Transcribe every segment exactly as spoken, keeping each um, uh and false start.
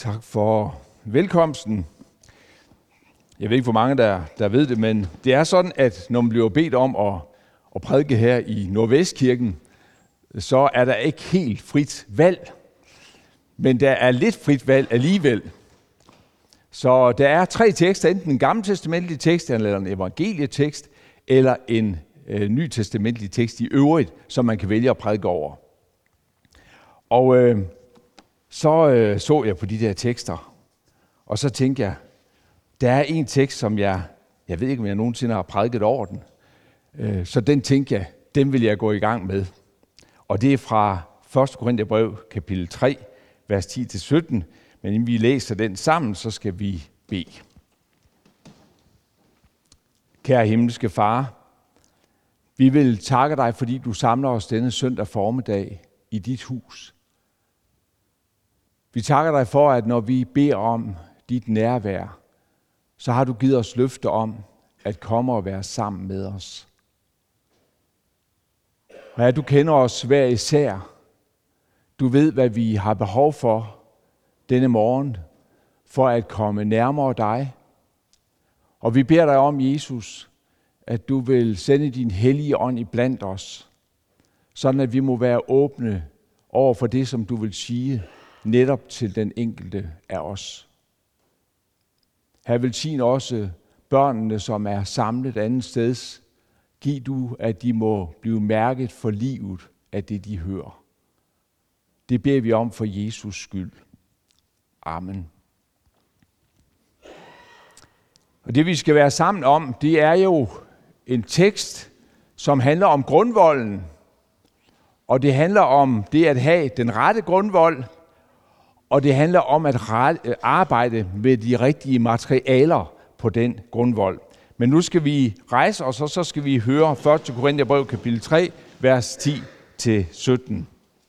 Tak for velkomsten. Jeg ved ikke, hvor mange der, der ved det, men det er sådan, at når man bliver bedt om at, at prædike her i Nordvestkirken, så er der ikke helt frit valg. Men der er lidt frit valg alligevel. Så der er tre tekster, enten en gammeltestamentlig tekst, eller en evangelietekst, eller en øh, nytestamentlig tekst i øvrigt, som man kan vælge at prædike over. Og øh, så øh, så jeg på de der tekster, og så tænkte jeg, der er en tekst, som jeg, jeg ved ikke, om jeg nogensinde har prædiket over den. Øh, så den tænkte jeg, den vil jeg gå i gang med. Og det er fra første Korintherbrev, kapitel tre, vers ti til sytten. Men inden vi læser den sammen, så skal vi bede. Kære himmelske Far, vi vil takke dig, fordi du samler os denne søndag formiddag i dit hus. Vi takker dig for, at når vi beder om dit nærvær, så har du givet os løfte om at komme og være sammen med os. Og at du kender os hver især. Du ved, hvad vi har behov for denne morgen, for at komme nærmere dig. Og vi beder dig om, Jesus, at du vil sende din hellige ånd iblandt os, sådan at vi må være åbne over for det, som du vil sige, netop til den enkelte af os. Her velsign også børnene, som er samlet andet sted. Giv du, at de må blive mærket for livet af det, de hører. Det beder vi om for Jesus skyld. Amen. Og det vi skal være sammen om, det er jo en tekst, som handler om grundvolden. Og det handler om det at have den rette grundvold. Og det handler om at arbejde med de rigtige materialer på den grundvold. Men nu skal vi rejse os, og så skal vi høre første Korintherbrev kapitel tre, vers ti til sytten.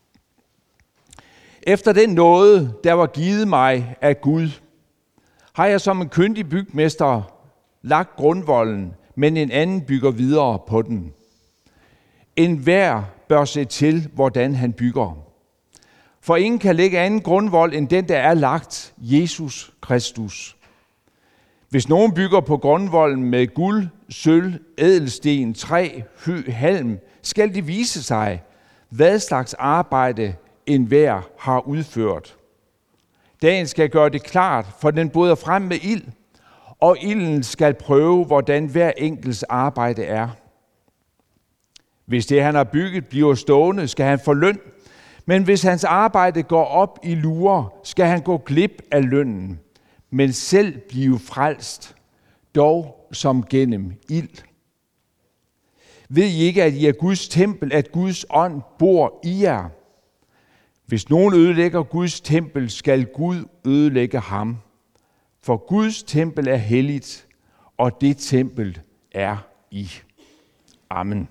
Efter den nåde, der var givet mig af Gud, har jeg som en kyndig bygmester lagt grundvolden, men en anden bygger videre på den. Enhver bør se til, hvordan han bygger. For ingen kan lægge anden grundvold end den, der er lagt, Jesus Kristus. Hvis nogen bygger på grundvolden med guld, sølv, ædelsten, træ, hø, halm, skal det vise sig, hvad slags arbejde enhver har udført. Dagen skal gøre det klart, for den bryder frem med ild, og ilden skal prøve, hvordan hver enkelts arbejde er. Hvis det, han har bygget, bliver stående, skal han få løn, men hvis hans arbejde går op i lure, skal han gå glip af lønnen, men selv blive frelst, dog som gennem ild. Ved I ikke, at I er Guds tempel, at Guds ånd bor i jer? Hvis nogen ødelægger Guds tempel, skal Gud ødelægge ham. For Guds tempel er helligt, og det tempel er I. Amen.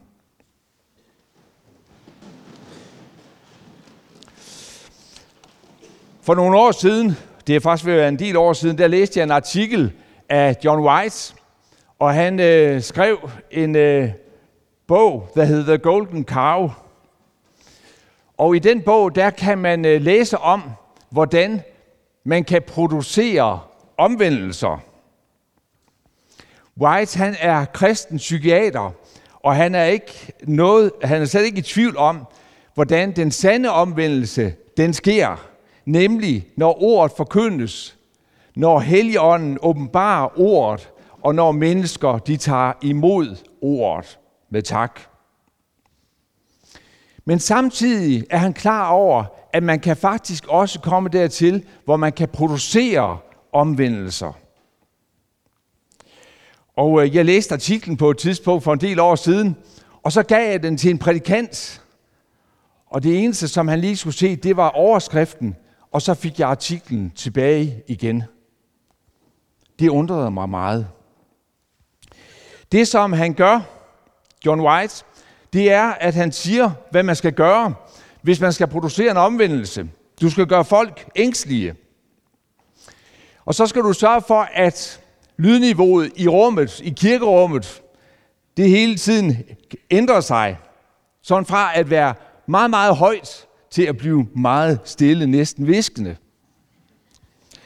For nogle år siden, det er faktisk ved at være en del år siden, der læste jeg en artikel af John White, og han øh, skrev en øh, bog, der hedder The Golden Cow. Og i den bog, der kan man øh, læse om, hvordan man kan producere omvendelser. White, han er kristen psykiater, og han er ikke noget, han er slet ikke i tvivl om, hvordan den sande omvendelse, den sker. Nemlig, når ordet forkyndes, når Helligånden åbenbarer ordet, og når mennesker de tager imod ordet med tak. Men samtidig er han klar over, at man kan faktisk også komme dertil, hvor man kan producere omvendelser. Og jeg læste artiklen på et tidspunkt for en del år siden, og så gav jeg den til en prædikant. Og det eneste, som han lige skulle se, det var overskriften, og så fik jeg artiklen tilbage igen. Det undrede mig meget. Det, som han gør, John White, det er, at han siger, hvad man skal gøre, hvis man skal producere en omvendelse. Du skal gøre folk ængstelige. Og så skal du sørge for, at lydniveauet i rummet, i kirkerummet, det hele tiden ændrer sig. Sådan fra at være meget, meget højt til at blive meget stille, næsten hviskende.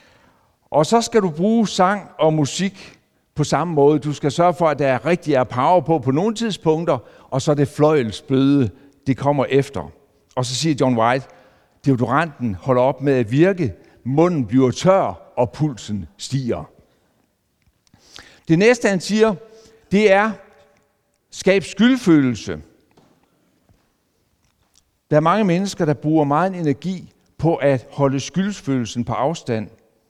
Og så skal du bruge sang og musik på samme måde. Du skal sørge for, at der rigtig er power på på nogle tidspunkter, og så er det fløjelsbøde, det kommer efter. Og så siger John White, deodoranten holder op med at virke, munden bliver tør, og pulsen stiger. Det næste, han siger, det er, skab skyldfølelse. Der er mange mennesker, der bruger meget energi på at holde skyldsfølelsen på afstand.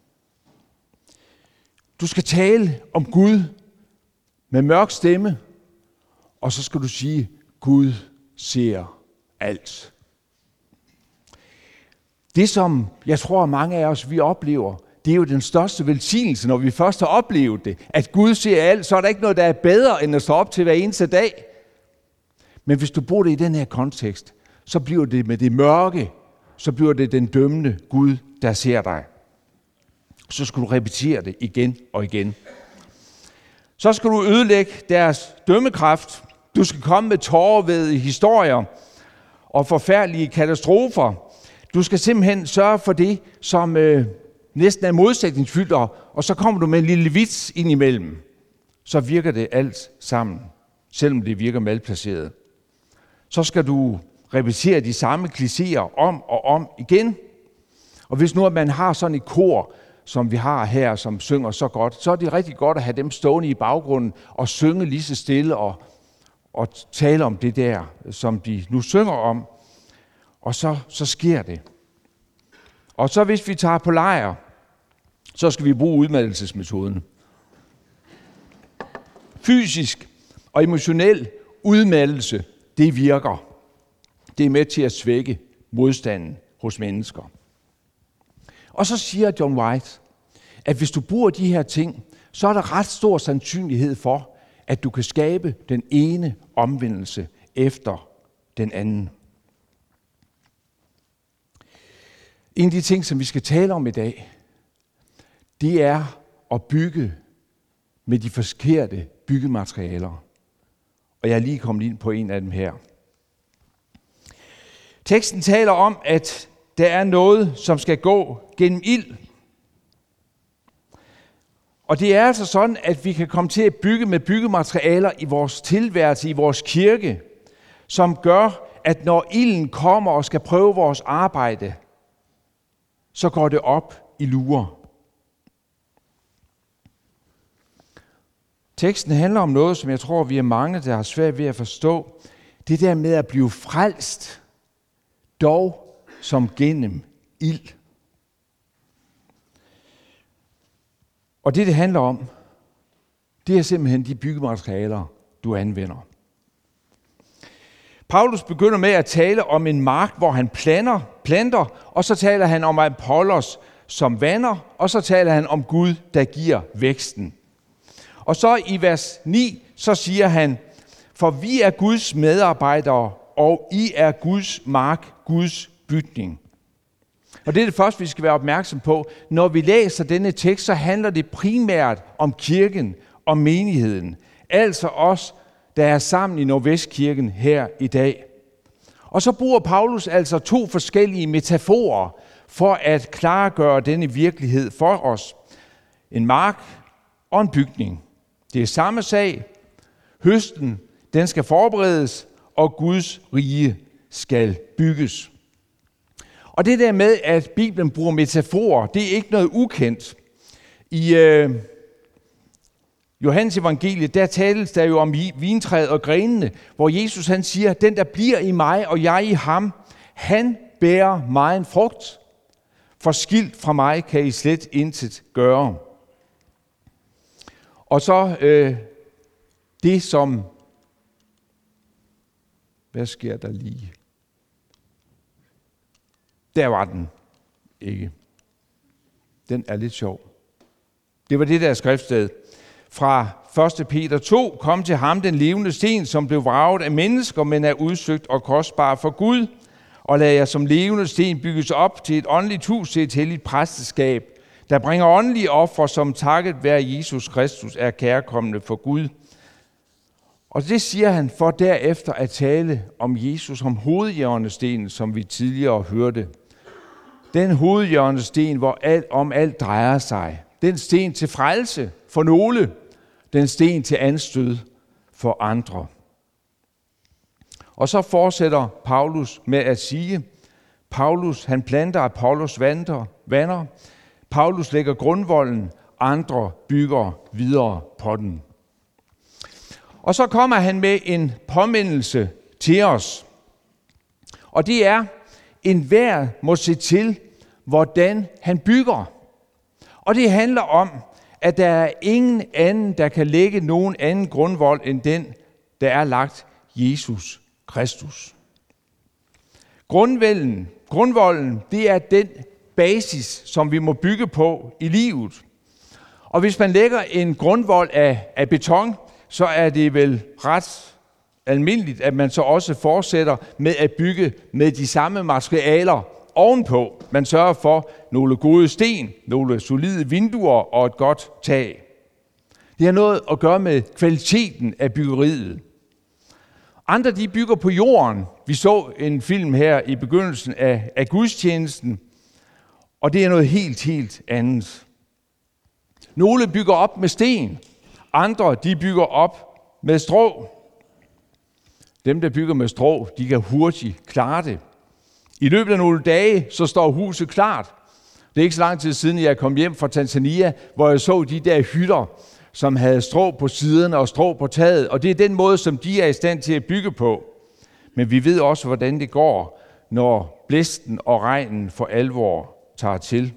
Du skal tale om Gud med mørk stemme, og så skal du sige, Gud ser alt. Det, som jeg tror, mange af os vi oplever, det er jo den største velsignelse, når vi først har oplevet det. At Gud ser alt, så er der ikke noget, der er bedre, end at stå op til hver eneste dag. Men hvis du bruger det i den her kontekst, så bliver det med det mørke, så bliver det den dømmende Gud, der ser dig. Så skal du repetere det igen og igen. Så skal du ødelægge deres dømmekraft. Du skal komme med tårevædede historier og forfærdelige katastrofer. Du skal simpelthen sørge for det, som øh, næsten er modsætningsfyldt, og så kommer du med en lille vits ind imellem. Så virker det alt sammen, selvom det virker malplaceret. Så skal du repetere de samme klichéer om og om igen. Og hvis nu at man har sådan et kor, som vi har her, som synger så godt, så er det rigtig godt at have dem stående i baggrunden og synge lige så stille og, og tale om det der, som de nu synger om. Og så, så sker det. Og så hvis vi tager på lejr, så skal vi bruge udmattelsesmetoden. Fysisk og emotionel udmattelse, det virker. Det er med til at svække modstanden hos mennesker. Og så siger John White, at hvis du bruger de her ting, så er der ret stor sandsynlighed for, at du kan skabe den ene omvendelse efter den anden. En af de ting, som vi skal tale om i dag, det er at bygge med de forkerte byggematerialer. Og jeg er lige kommet ind på en af dem her. Teksten taler om, at der er noget, som skal gå gennem ild. Og det er altså sådan, at vi kan komme til at bygge med byggematerialer i vores tilværelse, i vores kirke, som gør, at når ilden kommer og skal prøve vores arbejde, så går det op i lurer. Teksten handler om noget, som jeg tror, vi er mange, der har svært ved at forstå. Det der med at blive frelst, dog som gennem ild. Og det, det handler om, det er simpelthen de byggematerialer, du anvender. Paulus begynder med at tale om en mark, hvor han planter, planter, og så taler han om Apollos som vander, og så taler han om Gud, der giver væksten. Og så i vers ni, så siger han, for vi er Guds medarbejdere, og I er Guds mark, Guds bytning. Og det er det første, vi skal være opmærksom på. Når vi læser denne tekst, så handler det primært om kirken og menigheden. Altså os, der er sammen i Nordvestkirken her i dag. Og så bruger Paulus altså to forskellige metaforer for at klargøre denne virkelighed for os. En mark og en bygning. Det er samme sag. Høsten, den skal forberedes, og Guds rige skal bygges. Og det der med, at Bibelen bruger metaforer, det er ikke noget ukendt. I øh, Johannes evangeliet, der tales der jo om vintræet og grenene, hvor Jesus han siger, den der bliver i mig, og jeg i ham, han bærer mig en frugt. For skilt fra mig kan I slet intet gøre. Og så øh, det som, hvad sker der lige? Der var den ikke. Den er lidt sjov. Det var det der skriftsted. Fra første Peter to, kom til ham den levende sten, som blev vraget af mennesker, men er udsøgt og kostbar for Gud, og lad jer som levende sten bygges op til et åndeligt hus, til et helligt præsteskab, der bringer åndelige ofre, som takket være Jesus Kristus er kærkommende for Gud. Og det siger han for derefter at tale om Jesus som hovedhjørnestenen, som vi tidligere hørte. Den hovedhjørnesten, hvor alt om alt drejer sig. den sten til frelse for nogle, den sten til anstød for andre. Og så fortsætter Paulus med at sige, Paulus han planter, Apollos vander, vander. Paulus lægger grundvolden, andre bygger videre på den. Og så kommer han med en påmindelse til os. Og det er, enhver må se til, hvordan han bygger. Og det handler om, at der er ingen anden, der kan lægge nogen anden grundvold end den, der er lagt Jesus Kristus. Grundvolden, grundvolden, det er den basis, som vi må bygge på i livet. Og hvis man lægger en grundvold af, af beton, så er det vel ret almindeligt, at man så også fortsætter med at bygge med de samme materialer ovenpå. Man sørger for nogle gode sten, nogle solide vinduer og et godt tag. Det har noget at gøre med kvaliteten af byggeriet. Andre de bygger på jorden. Vi så en film her i begyndelsen af, af gudstjenesten, og det er noget helt, helt andet. Nogle bygger op med sten, andre de bygger op med strå. Dem, der bygger med strå, de kan hurtigt klare det. I løbet af nogle dage, så står huset klart. Det er ikke så lang tid siden, jeg kom hjem fra Tanzania, hvor jeg så de der hytter, som havde strå på siderne og strå på taget. Og det er den måde, som de er i stand til at bygge på. Men vi ved også, hvordan det går, når blæsten og regnen for alvor tager til.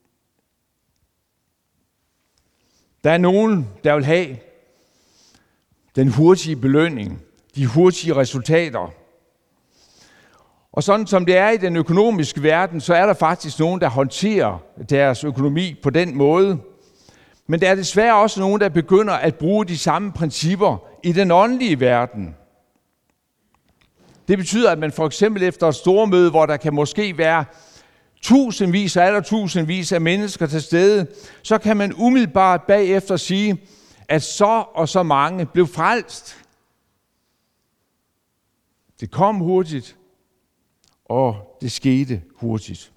Der er nogen, der vil have den hurtige belønning, de hurtige resultater. Og sådan som det er i den økonomiske verden, så er der faktisk nogen, der håndterer deres økonomi på den måde. Men der er desværre også nogen, der begynder at bruge de samme principper i den åndelige verden. Det betyder, at man for eksempel efter et stormøde, hvor der kan måske være tusindvis og aller tusindvis af mennesker til stede, så kan man umiddelbart bagefter sige, at så og så mange blev frelst. Det kom hurtigt, og det skete hurtigt.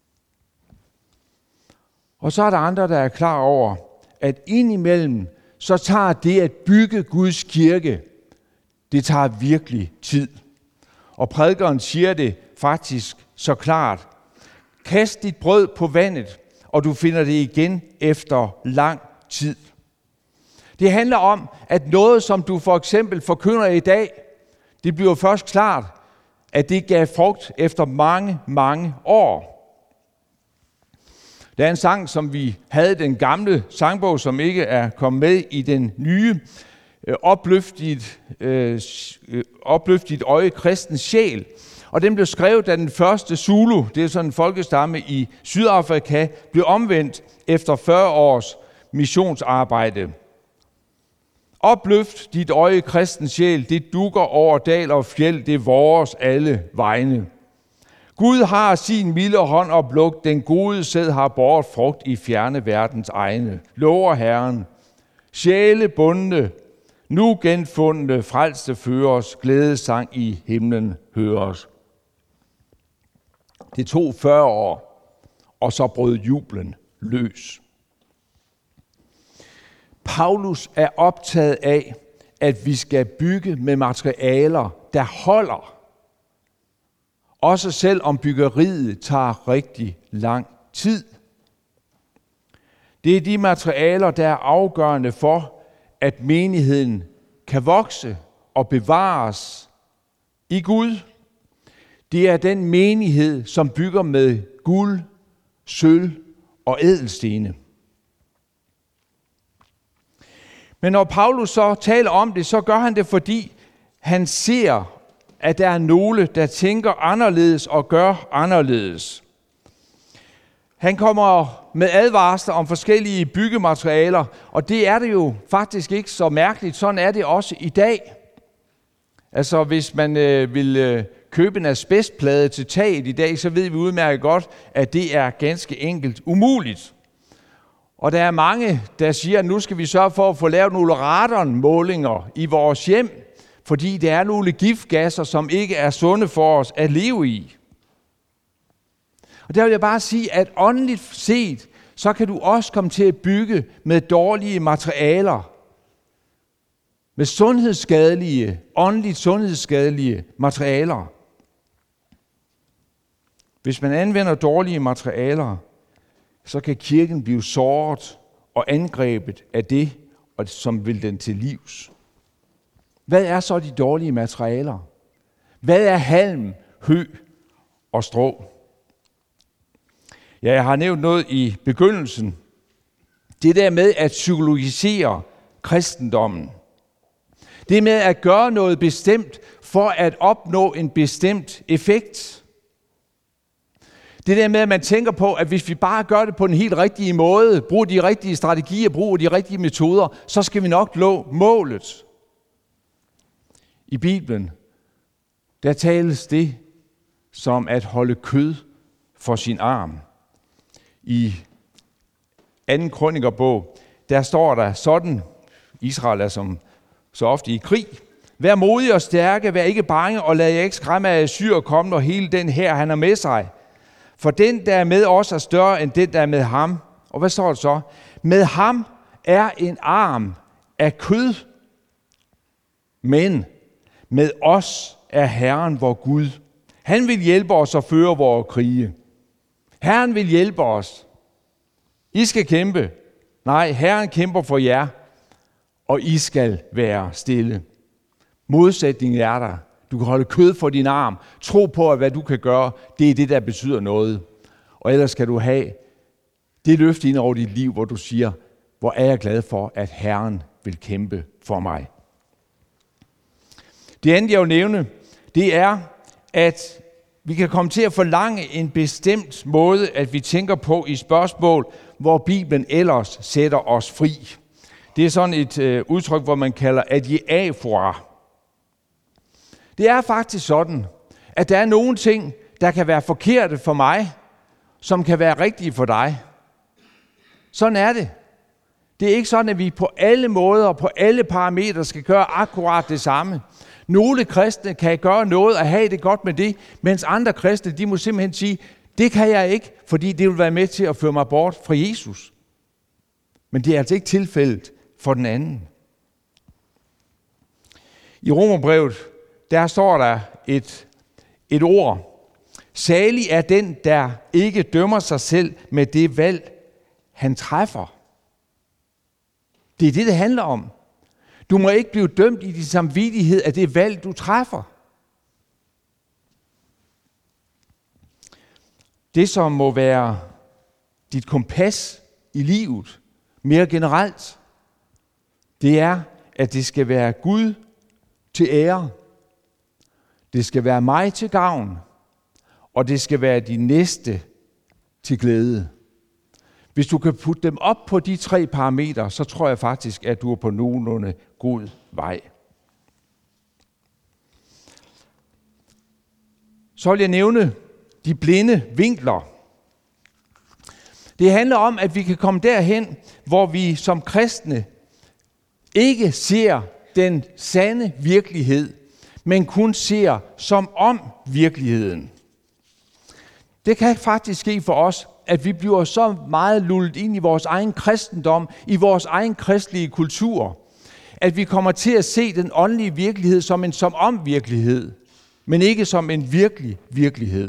Og så er der andre, der er klar over, at indimellem, så tager det at bygge Guds kirke, det tager virkelig tid. Og prædikeren siger det faktisk så klart. Kast dit brød på vandet, og du finder det igen efter lang tid. Det handler om, at noget, som du for eksempel forkynder i dag, det bliver først klart, at det gav frugt efter mange, mange år. Der er en sang, som vi havde i den gamle sangbog, som ikke er kommet med i den nye, opløftet, øh, opløftet øje kristens sjæl. Og den blev skrevet, da den første Zulu, det er sådan en folkestamme i Sydafrika, blev omvendt efter fyrre års missionsarbejde. Opløft dit øje kristens sjæl, det dukker over dal og fjeld, det er vores alle vegne. Gud har sin milde hånd oplugt, den gode sæd har båret frugt i fjerne verdens egne. Lover Herren, sjæle bundne, nu genfundne, frelste føres, glædesang i himlen høres. Det tog fyrre år, og så brød jublen løs. Paulus er optaget af, at vi skal bygge med materialer, der holder. Også selv om byggeriet tager rigtig lang tid. Det er de materialer, der er afgørende for, at menigheden kan vokse og bevares i Gud. Det er den menighed, som bygger med guld, sølv og ædelstene. Men når Paulus så taler om det, så gør han det, fordi han ser, at der er nogle, der tænker anderledes og gør anderledes. Han kommer med advarsler om forskellige byggematerialer, og det er det jo faktisk ikke så mærkeligt. Sådan er det også i dag. Altså hvis man øh, vil øh, købe en asbestplade til taget i dag, så ved vi udmærket godt, at det er ganske enkelt umuligt. Og der er mange, der siger, at nu skal vi sørge for at få lavet nogle radonmålinger i vores hjem, fordi der er nogle giftgasser, som ikke er sunde for os at leve i. Og der vil jeg bare sige, at åndeligt set, så kan du også komme til at bygge med dårlige materialer, med sundhedsskadelige, åndeligt sundhedsskadelige materialer. Hvis man anvender dårlige materialer, så kan kirken blive såret og angrebet af det, som vil den til livs. Hvad er så de dårlige materialer? Hvad er halm, hø og strå? Ja, jeg har nævnt noget i begyndelsen. Det der med at psykologisere kristendommen. Det med at gøre noget bestemt for at opnå en bestemt effekt. Det der med, at man tænker på, at hvis vi bare gør det på den helt rigtige måde, bruger de rigtige strategier, bruger de rigtige metoder, så skal vi nok nå målet. I Bibelen, der tales det som at holde kød for sin arm. I anden krønikerbog, der står der sådan, Israel er som så ofte i krig. Vær modige og stærke, vær ikke bange, og lad jer ikke skræmme af Assyr komme, når hele den her, han er med sig. For den, der er med os, er større end den, der er med ham. Og hvad står det så? Med ham er en arm af kød, men med os er Herren vor Gud. Han vil hjælpe os og føre vores krige. Herren vil hjælpe os. I skal kæmpe. Nej, Herren kæmper for jer, og I skal være stille. Modsætningen er der. Du kan holde kød for din arm. Tro på, at hvad du kan gøre, det er det, der betyder noget. Og ellers skal du have det løfte ind over dit liv, hvor du siger, hvor er jeg glad for, at Herren vil kæmpe for mig. Det andet, jeg vil nævne, det er, at vi kan komme til at forlange en bestemt måde, at vi tænker på i spørgsmål, hvor Bibelen ellers sætter os fri. Det er sådan et øh, udtryk, hvor man kalder adiafora. Det er faktisk sådan, at der er nogle ting, der kan være forkerte for mig, som kan være rigtige for dig. Sådan er det. Det er ikke sådan, at vi på alle måder og på alle parametre skal gøre akkurat det samme. Nogle kristne kan gøre noget og have det godt med det, mens andre kristne, de må simpelthen sige, det kan jeg ikke, fordi det vil være med til at føre mig bort fra Jesus. Men det er altså ikke tilfældet for den anden. I Romerbrevet, der står der et, et ord. Salig er den, der ikke dømmer sig selv med det valg, han træffer. Det er det, det handler om. Du må ikke blive dømt i din samvittighed af det valg, du træffer. Det, som må være dit kompas i livet, mere generelt, det er, at det skal være Gud til ære. Det skal være mig til gavn, og det skal være de næste til glæde. Hvis du kan putte dem op på de tre parametre, så tror jeg faktisk, at du er på nogenlunde god vej. Så vil jeg nævne de blinde vinkler. Det handler om, at vi kan komme derhen, hvor vi som kristne ikke ser den sande virkelighed, men kun ser som om virkeligheden. Det kan faktisk ske for os, at vi bliver så meget lullet ind i vores egen kristendom, i vores egen kristelige kultur, at vi kommer til at se den åndelige virkelighed som en som om virkelighed, men ikke som en virkelig virkelighed.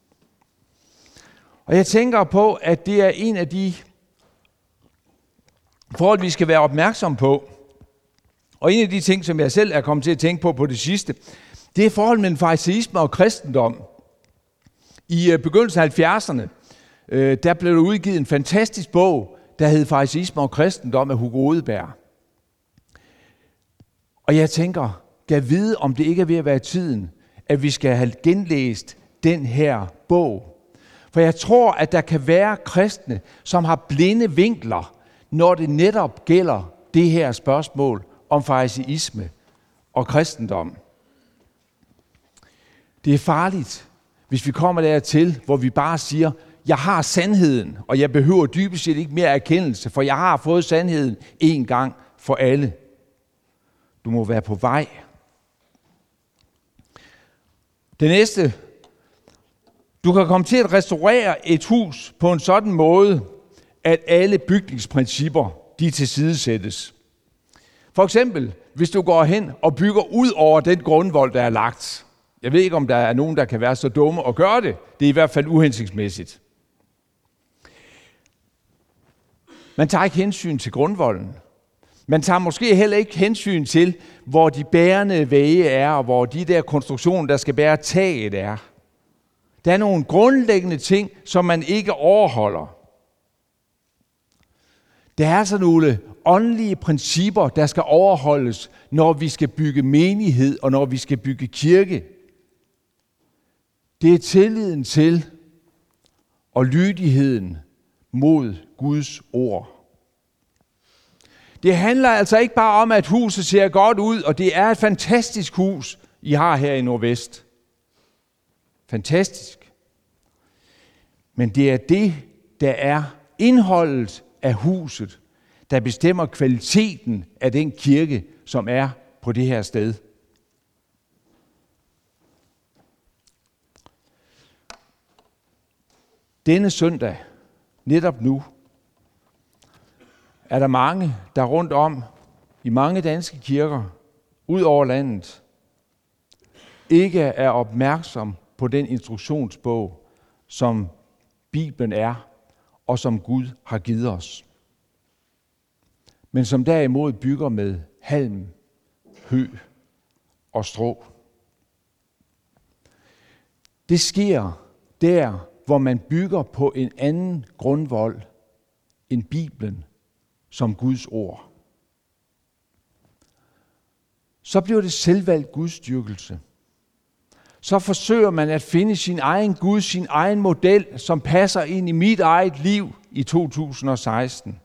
Og jeg tænker på, at det er en af de forhold, vi skal være opmærksom på. Og en af de ting, som jeg selv er kommet til at tænke på på det sidste, det er forholdet mellem farisæisme og kristendom. I begyndelsen af halvfjerdserne, der blev der udgivet en fantastisk bog, der hed Farisæisme og kristendom af Hugo Odeberg. Og jeg tænker, kan vide, om det ikke er ved at være tiden, at vi skal have genlæst den her bog. For jeg tror, at der kan være kristne, som har blinde vinkler, når det netop gælder det her spørgsmål om farisæisme og kristendom. Det er farligt, hvis vi kommer dertil, hvor vi bare siger, jeg har sandheden, og jeg behøver dybest set ikke mere erkendelse, for jeg har fået sandheden en gang for alle. Du må være på vej. Det næste, du kan komme til at restaurere et hus på en sådan måde, at alle bygningsprincipper, de tilsidesættes. For eksempel, hvis du går hen og bygger ud over den grundvold, der er lagt. Jeg ved ikke, om der er nogen, der kan være så dumme og gøre det. Det er i hvert fald uhensigtsmæssigt. Man tager ikke hensyn til grundvolden. Man tager måske heller ikke hensyn til, hvor de bærende vægge er, og hvor de der konstruktioner, der skal bære taget, er. Der er nogle grundlæggende ting, som man ikke overholder. Der er altså nogle åndelige principper, der skal overholdes, når vi skal bygge menighed og når vi skal bygge kirke. Det er tilliden til og lydigheden mod Guds ord. Det handler altså ikke bare om, at huset ser godt ud, og det er et fantastisk hus, I har her i Nordvest. Fantastisk. Men det er det, der er indholdet af huset, der bestemmer kvaliteten af den kirke, som er på det her sted. Denne søndag, netop nu, er der mange, der rundt om i mange danske kirker, ud over landet, ikke er opmærksom på den instruktionsbog, som Bibelen er, og som Gud har givet os. Men som derimod bygger med halm, hø og strå. Det sker der, hvor man bygger på en anden grundvold end Bibelen som Guds ord. Så bliver det selvvalgt gudsdyrkelse. Så forsøger man at finde sin egen Gud, sin egen model, som passer ind i mit eget liv i to tusind og seksten.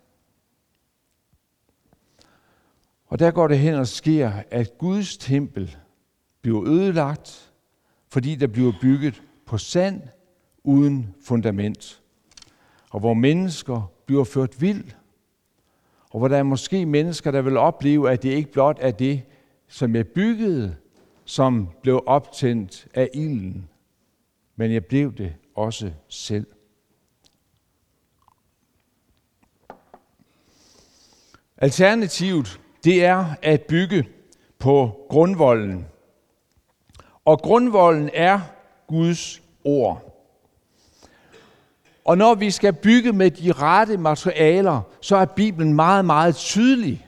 Og der går det hen og sker, at Guds tempel bliver ødelagt, fordi der bliver bygget på sand uden fundament. Og hvor mennesker bliver ført vild, og hvor der er måske mennesker, der vil opleve, at det ikke blot er det, som jeg byggede, som blev optændt af ilden, men jeg blev det også selv. Alternativet, det er at bygge på grundvolden. Og grundvolden er Guds ord. Og når vi skal bygge med de rette materialer, så er Bibelen meget, meget tydelig.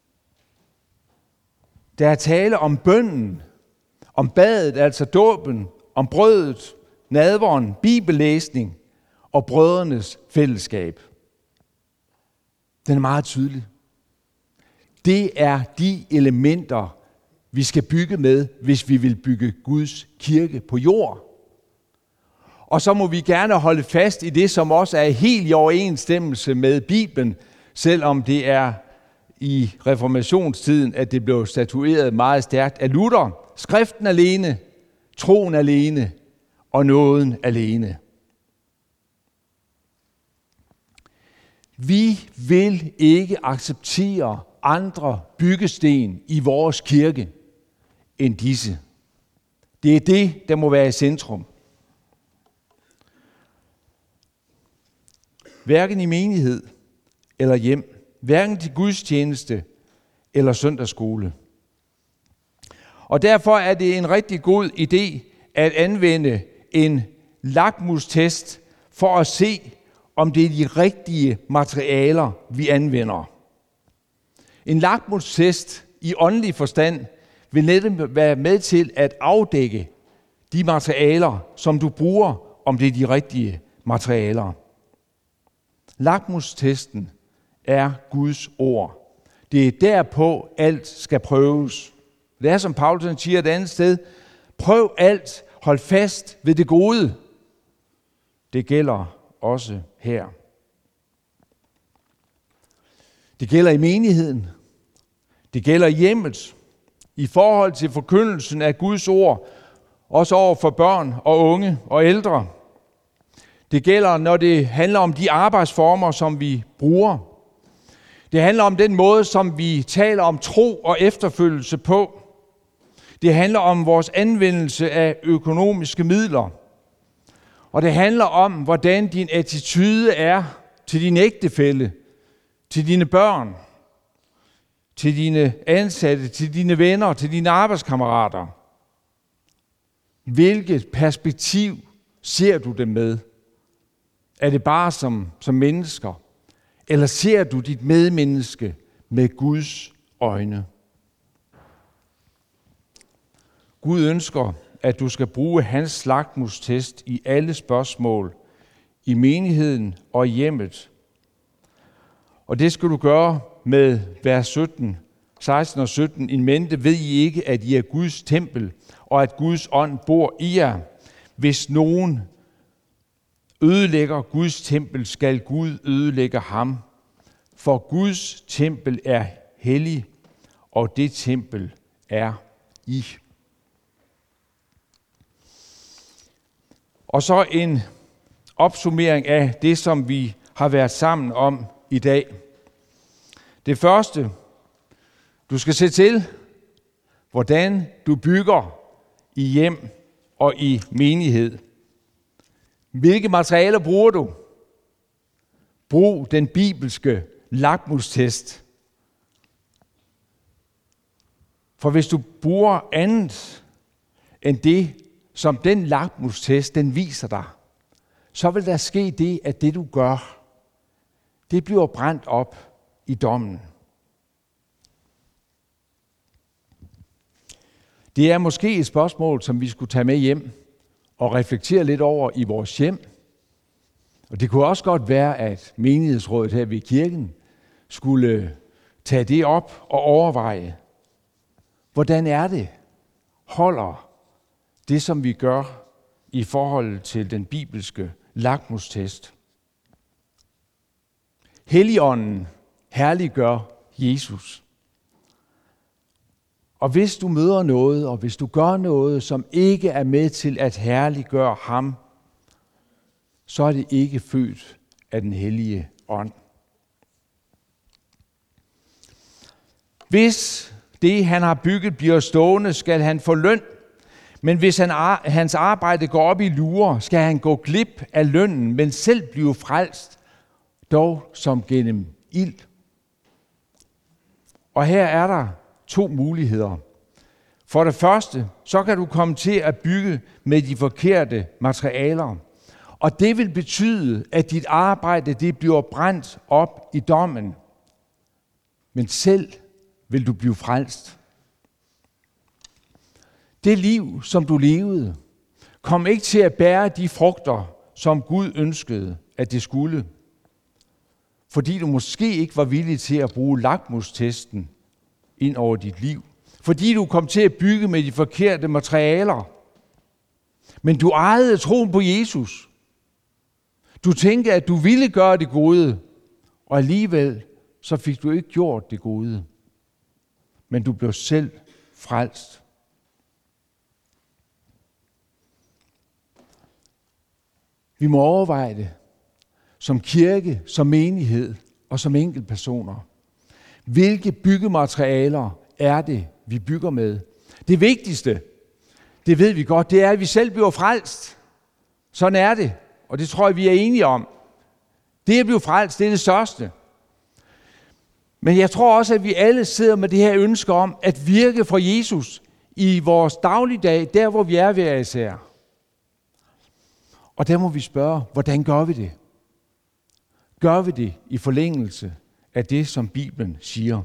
Der er tale om bønnen, om badet, altså dåben, om brødet, nadveren, bibellæsning og brødrenes fællesskab. Den er meget tydelig. Det er de elementer, vi skal bygge med, hvis vi vil bygge Guds kirke på jord. Og så må vi gerne holde fast i det, som også er helt i overensstemmelse med Bibelen, selvom det er i reformationstiden, at det blev statueret meget stærkt af Luther. Skriften alene, troen alene og nåden alene. Vi vil ikke acceptere andre byggesten i vores kirke end disse. Det er det, der må være i centrum. Hverken i menighed eller hjem, hverken til gudstjeneste eller søndagsskole. Og derfor er det en rigtig god idé at anvende en lakmustest for at se, om det er de rigtige materialer, vi anvender. En lakmustest i åndelig forstand vil netop være med til at afdække de materialer, som du bruger, om det er de rigtige materialer. Lakmustesten er Guds ord. Det er derpå alt skal prøves. Det er som Paulus siger et andet sted. Prøv alt, hold fast ved det gode. Det gælder også her. Det gælder i menigheden. Det gælder i hjemmet. I forhold til forkyndelsen af Guds ord. Også over for børn og unge og ældre. Det gælder, når det handler om de arbejdsformer, som vi bruger. Det handler om den måde, som vi taler om tro og efterfølgelse på. Det handler om vores anvendelse af økonomiske midler. Og det handler om, hvordan din attitude er til din ægtefælle, til dine børn, til dine ansatte, til dine venner, til dine arbejdskammerater. Hvilket perspektiv ser du dem med? Er det bare som, som mennesker? Eller ser du dit medmenneske med Guds øjne? Gud ønsker, at du skal bruge hans lakmustest i alle spørgsmål, i menigheden og i hjemmet. Og det skal du gøre med vers sytten, seksten og sytten. In mente ved I ikke, at I er Guds tempel, og at Guds ånd bor i jer. Hvis nogen ødelægger Guds tempel, skal Gud ødelægge ham. For Guds tempel er hellig, og det tempel er I. Og så en opsummering af det, som vi har været sammen om i dag. Det første, du skal se til, hvordan du bygger i hjem og i menighed. Hvilke materialer bruger du? Brug den bibelske lakmustest. For hvis du bruger andet end det, som den lakmustest, den viser dig, så vil der ske det, at det du gør, det bliver brændt op i dommen. Det er måske et spørgsmål, som vi skulle tage med hjem og reflektere lidt over i vores hjem. Og det kunne også godt være, at menighedsrådet her ved kirken skulle tage det op og overveje, hvordan er det, holder det, som vi gør i forhold til den bibelske lakmustest. Helligånden herliggør Jesus. Og hvis du møder noget, og hvis du gør noget, som ikke er med til at herliggøre ham, så er det ikke født af den hellige ånd. Hvis det, han har bygget, bliver stående, skal han få løn. Men hvis han, hans arbejde går op i lure, skal han gå glip af lønnen, men selv blive frelst, dog som gennem ild. Og her er der to muligheder. For det første, så kan du komme til at bygge med de forkerte materialer. Og det vil betyde, at dit arbejde det bliver brændt op i dommen. Men selv vil du blive frelst. Det liv, som du levede, kom ikke til at bære de frugter, som Gud ønskede, at det skulle. Fordi du måske ikke var villig til at bruge lakmustesten ind over dit liv. Fordi du kom til at bygge med de forkerte materialer. Men du ejede troen på Jesus. Du tænkte, at du ville gøre det gode, og alligevel så fik du ikke gjort det gode. Men du blev selv frelst. Vi må overveje det som kirke, som menighed og som enkeltpersoner. Hvilke byggematerialer er det, vi bygger med? Det vigtigste, det ved vi godt, det er, at vi selv bliver frelst. Sådan er det, og det tror jeg, vi er enige om. Det at blive frelst, det er det største. Men jeg tror også, at vi alle sidder med det her ønske om at virke for Jesus i vores dagligdag, der hvor vi er hver især. Og der må vi spørge, hvordan gør vi det? Gør vi det i forlængelse af det, som Bibelen siger?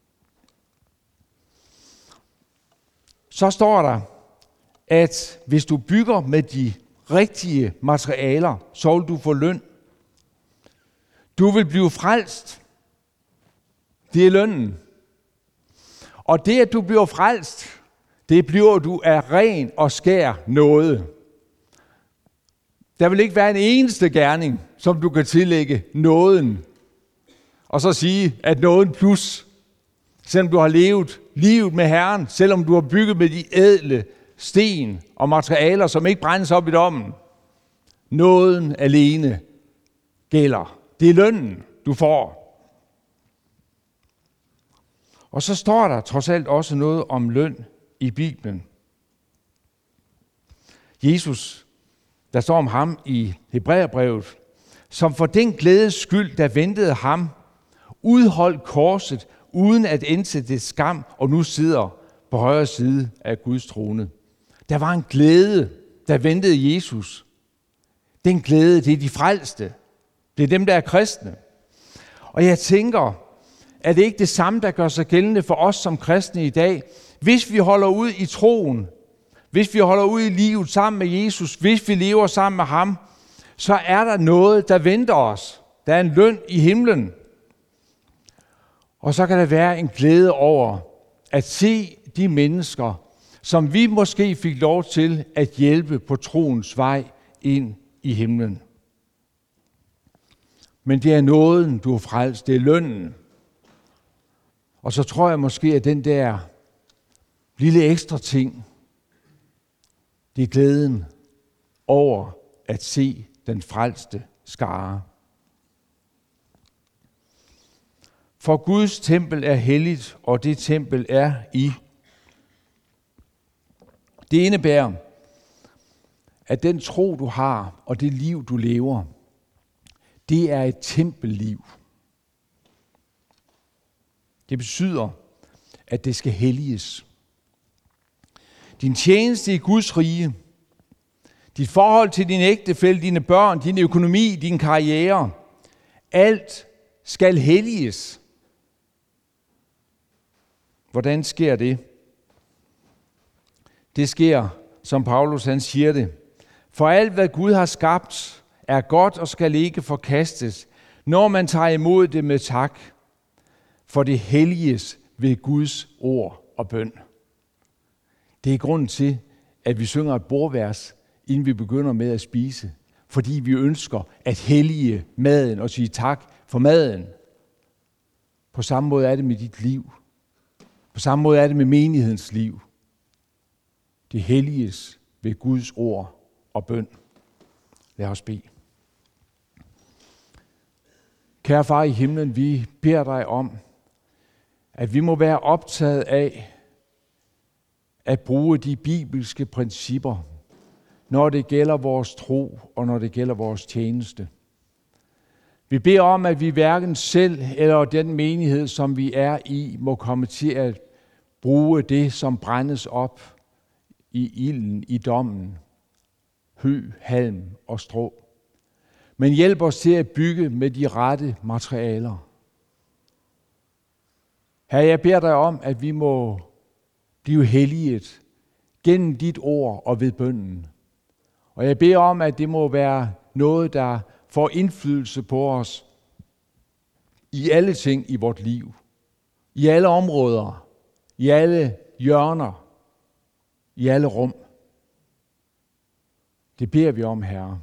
Så står der, at hvis du bygger med de rigtige materialer, så vil du få løn. Du vil blive frelst. Det er lønnen. Og det, at du bliver frelst, det bliver du af ren og skær nåde. Der vil ikke være en eneste gerning, som du kan tillægge nåden, og så sige, at nåden plus, selvom du har levet livet med Herren, selvom du har bygget med de ædle sten og materialer, som ikke brændes op i dommen. Nåden alene gælder. Det er lønnen, du får. Og så står der trods alt også noget om løn i Bibelen. Jesus, der står om ham i Hebræerbrevet, som for den glædes skyld, der ventede ham, udholdt korset uden at indsætte det skam, og nu sidder på højre side af Guds trone. Der var en glæde, der ventede Jesus. Den glæde, det er de frelste. Det er dem, der er kristne. Og jeg tænker, er det ikke det samme, der gør sig gældende for os som kristne i dag? Hvis vi holder ud i troen, hvis vi holder ud i livet sammen med Jesus, hvis vi lever sammen med ham, så er der noget, der venter os. Der er en løn i himlen. Og så kan der være en glæde over at se de mennesker, som vi måske fik lov til at hjælpe på troens vej ind i himlen. Men det er nåden, du er frelst. Det er lønnen. Og så tror jeg måske, at den der lille ekstra ting, det er glæden over at se den frelste skare. For Guds tempel er helligt, og det tempel er I. Det indebærer, at den tro, du har, og det liv, du lever, det er et tempelliv. Det betyder, at det skal helliges. Din tjeneste i Guds rige, dit forhold til din ægtefælle, dine børn, din økonomi, din karriere, alt skal helliges. Hvordan sker det? Det sker, som Paulus han siger det. For alt, hvad Gud har skabt, er godt og skal ikke forkastes, når man tager imod det med tak. For det helliges ved Guds ord og bøn. Det er grunden til, at vi synger et bordvers, inden vi begynder med at spise. Fordi vi ønsker at hellige maden og sige tak for maden. På samme måde er det med dit liv. På samme måde er det med menighedens liv. Det helliges ved Guds ord og bøn. Lad os bede. Kære far i himlen, vi beder dig om, at vi må være optaget af at bruge de bibelske principper, når det gælder vores tro og når det gælder vores tjeneste. Vi beder om, at vi hverken selv eller den menighed, som vi er i, må komme til at bruge det, som brændes op i ilden, i dommen, hø, halm og strå. Men hjælp os til at bygge med de rette materialer. Herre, jeg beder dig om, at vi må blive helliget gennem dit ord og ved bønnen. Og jeg beder om, at det må være noget, der får indflydelse på os i alle ting i vort liv. I alle områder, i alle hjørner, i alle rum. Det beder vi om, Herre.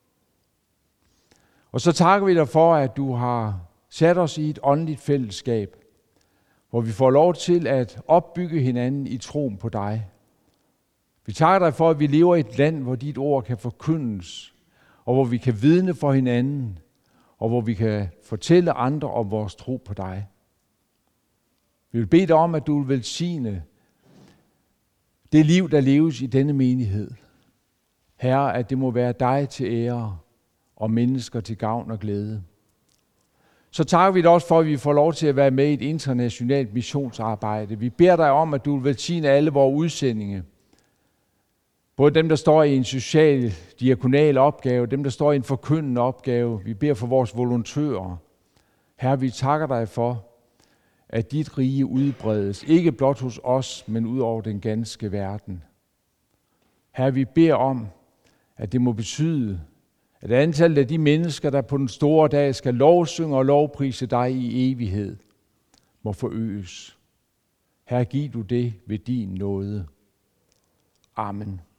Og så takker vi dig for, at du har sat os i et åndeligt fællesskab, hvor vi får lov til at opbygge hinanden i troen på dig. Vi takker dig for, at vi lever i et land, hvor dit ord kan forkyndes, og hvor vi kan vidne for hinanden, og hvor vi kan fortælle andre om vores tro på dig. Vi vil bede dig om, at du vil velsigne det liv, der leves i denne menighed. Herre, at det må være dig til ære og mennesker til gavn og glæde. Så takker vi dig også for, at vi får lov til at være med i et internationalt missionsarbejde. Vi beder dig om, at du vil velsigne alle vores udsendinge. Både dem, der står i en social, diakonal opgave, dem, der står i en forkyndende opgave. Vi beder for vores volontører. Herre, vi takker dig for, at dit rige udbredes, ikke blot hos os, men ud over den ganske verden. Herre, vi beder om, at det må betyde, at antallet af de mennesker, der på den store dag skal lovsynge og lovprise dig i evighed, må forøges. Herre, giv du det ved din nåde. Amen.